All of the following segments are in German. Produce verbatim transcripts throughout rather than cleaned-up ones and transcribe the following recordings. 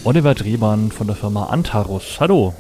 Oliver Drehmann von der Firma Antarus. Hallo.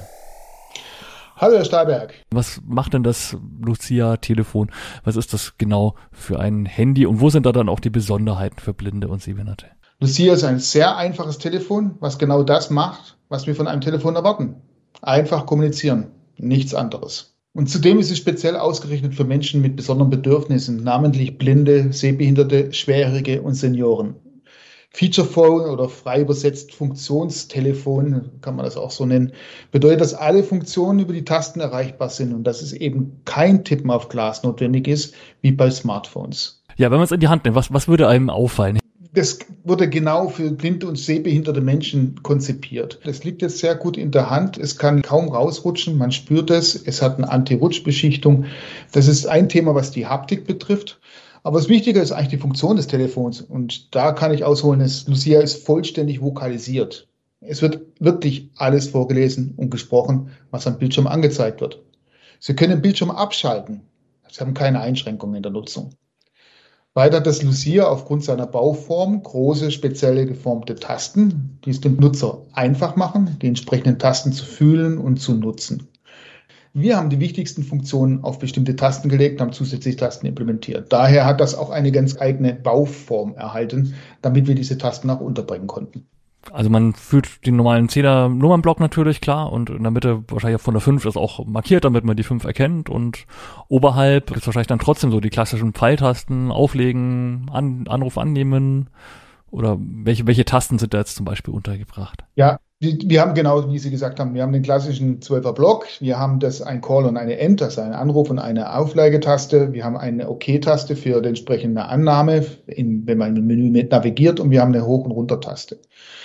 Hallo Herr Stahlberg. Was macht denn das Lucia-Telefon? Was ist das genau für ein Handy und wo sind da dann auch die Besonderheiten für Blinde und Sehbehinderte? Lucia ist ein sehr einfaches Telefon, was genau das macht, was wir von einem Telefon erwarten. Einfach kommunizieren, nichts anderes. Und zudem ist es speziell ausgerichtet für Menschen mit besonderen Bedürfnissen, namentlich Blinde, Sehbehinderte, Schwerhörige und Senioren. Featurephone oder frei übersetzt Funktionstelefon, kann man das auch so nennen, bedeutet, dass alle Funktionen über die Tasten erreichbar sind und dass es eben kein Tippen auf Glas notwendig ist, wie bei Smartphones. Ja, wenn man es in die Hand nimmt, was, was würde einem auffallen? Das wurde genau für blinde und sehbehinderte Menschen konzipiert. Das liegt jetzt sehr gut in der Hand. Es kann kaum rausrutschen, man spürt es. Es hat eine Anti-Rutsch-Beschichtung. Das ist ein Thema, was die Haptik betrifft. Aber das Wichtige ist eigentlich die Funktion des Telefons. Und da kann ich ausholen, dass Lucia ist vollständig vokalisiert. Es wird wirklich alles vorgelesen und gesprochen, was am Bildschirm angezeigt wird. Sie können den Bildschirm abschalten. Sie haben keine Einschränkungen in der Nutzung. Weiter hat das Lucia aufgrund seiner Bauform große, spezielle geformte Tasten, die es dem Nutzer einfach machen, die entsprechenden Tasten zu fühlen und zu nutzen. Wir haben die wichtigsten Funktionen auf bestimmte Tasten gelegt und haben zusätzliche Tasten implementiert. Daher hat das auch eine ganz eigene Bauform erhalten, damit wir diese Tasten auch unterbringen konnten. Also man fühlt den normalen Zehner-Nummernblock natürlich, klar, und in der Mitte wahrscheinlich von der fünf ist auch markiert, damit man die fünf erkennt, und oberhalb gibt es wahrscheinlich dann trotzdem so die klassischen Pfeiltasten, auflegen, an, Anruf annehmen, oder welche, welche Tasten sind da jetzt zum Beispiel untergebracht? Ja, wir, wir haben genau, wie Sie gesagt haben, wir haben den klassischen zwölfer Block, wir haben das ein Call und eine End, also einen Anruf und eine Aufleigetaste, wir haben eine OK-Taste für die entsprechende Annahme, in, wenn man im Menü mit navigiert, und wir haben eine Hoch- und Runter-Taste.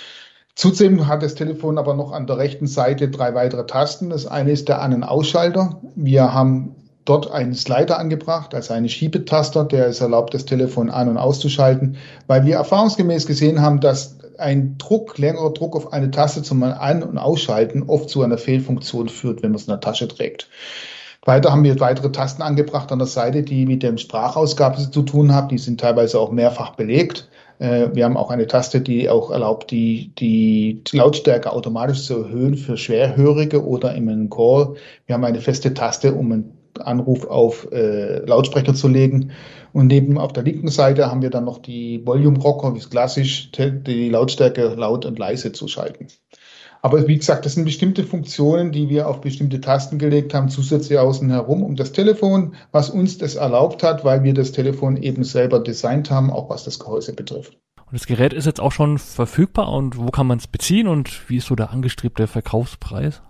Zudem hat das Telefon aber noch an der rechten Seite drei weitere Tasten. Das eine ist der An- und Ausschalter. Wir haben dort einen Slider angebracht, also eine Schiebetaster, der es erlaubt, das Telefon an- und auszuschalten, weil wir erfahrungsgemäß gesehen haben, dass ein Druck, längerer Druck auf eine Taste zum An- und Ausschalten oft zu einer Fehlfunktion führt, wenn man es in der Tasche trägt. Weiter haben wir weitere Tasten angebracht an der Seite, die mit der Sprachausgabe zu tun haben. Die sind teilweise auch mehrfach belegt. Wir haben auch eine Taste, die auch erlaubt, die, die Lautstärke automatisch zu erhöhen für Schwerhörige oder in einem Call. Wir haben eine feste Taste, um einen Anruf auf äh, Lautsprecher zu legen. Und neben auf der linken Seite haben wir dann noch die Volume Rocker, wie es klassisch, die Lautstärke laut und leise zu schalten. Aber wie gesagt, das sind bestimmte Funktionen, die wir auf bestimmte Tasten gelegt haben, zusätzlich außen herum, um das Telefon, was uns das erlaubt hat, weil wir das Telefon eben selber designt haben, auch was das Gehäuse betrifft. Und das Gerät ist jetzt auch schon verfügbar, und wo kann man es beziehen und wie ist so der angestrebte Verkaufspreis?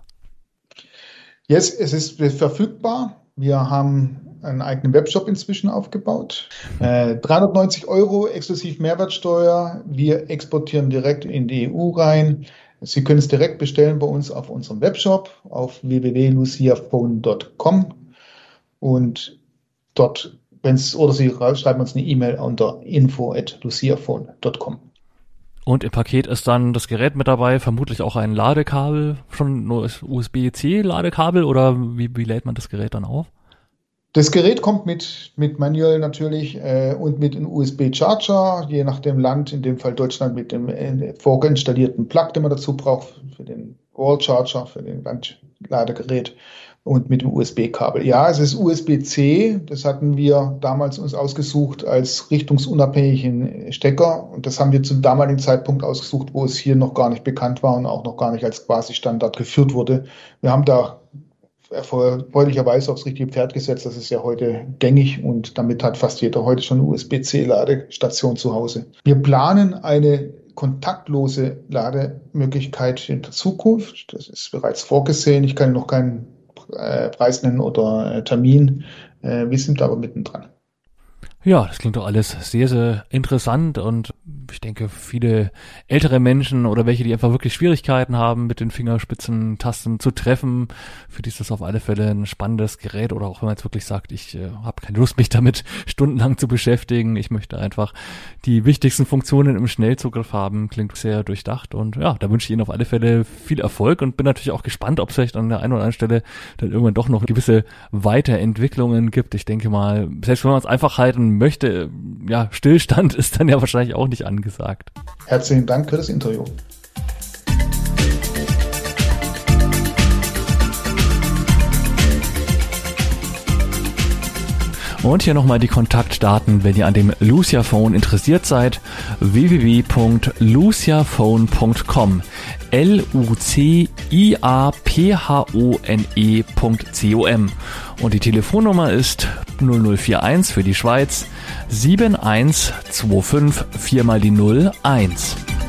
Yes, es ist verfügbar. Wir haben einen eigenen Webshop inzwischen aufgebaut. Äh, dreihundertneunzig Euro exklusiv Mehrwertsteuer. Wir exportieren direkt in die E U rein. Sie können es direkt bestellen bei uns auf unserem Webshop auf w w w punkt luciaphone punkt com und dort, wenn es, oder Sie schreiben uns eine E-Mail unter info at luciaphone punkt com. Und im Paket ist dann das Gerät mit dabei, vermutlich auch ein Ladekabel, schon nur U S B C Ladekabel, oder wie, wie lädt man das Gerät dann auf? Das Gerät kommt mit, mit Manual natürlich äh, und mit einem U S B-Charger, je nach dem Land, in dem Fall Deutschland mit dem äh, vorinstallierten Plug, den man dazu braucht, für den Wall-Charger, für den Wandladegerät, und mit dem U S B-Kabel. Ja, es ist U S B C, das hatten wir damals uns ausgesucht als richtungsunabhängigen Stecker, und das haben wir zum damaligen Zeitpunkt ausgesucht, wo es hier noch gar nicht bekannt war und auch noch gar nicht als quasi Standard geführt wurde. Wir haben da erfreulicherweise aufs richtige Pferd gesetzt. Das ist ja heute gängig, und damit hat fast jeder heute schon eine U S B C Ladestation zu Hause. Wir planen eine kontaktlose Lademöglichkeit in der Zukunft. Das ist bereits vorgesehen. Ich kann noch keinen äh, Preis nennen oder äh, Termin. Äh, wir sind aber mittendran. Ja, das klingt doch alles sehr, sehr interessant, und ich denke, viele ältere Menschen oder welche, die einfach wirklich Schwierigkeiten haben, mit den Fingerspitzen-Tasten zu treffen, für die ist das auf alle Fälle ein spannendes Gerät, oder auch wenn man jetzt wirklich sagt, ich äh, habe keine Lust, mich damit stundenlang zu beschäftigen, ich möchte einfach die wichtigsten Funktionen im Schnellzugriff haben, klingt sehr durchdacht, und ja, da wünsche ich Ihnen auf alle Fälle viel Erfolg und bin natürlich auch gespannt, ob es vielleicht an der einen oder anderen Stelle dann irgendwann doch noch gewisse Weiterentwicklungen gibt. Ich denke mal, selbst wenn man es einfach halten möchte, ja, Stillstand ist dann ja wahrscheinlich auch nicht angesagt. Herzlichen Dank für das Interview. Und hier nochmal die Kontaktdaten, wenn ihr an dem Luciaphone interessiert seid. w w w punkt luciaphone punkt com L U C I A P H O N E Punkt C O M. Und die Telefonnummer ist null null vier eins für die Schweiz sieben eins zwei fünf vier mal die null eins.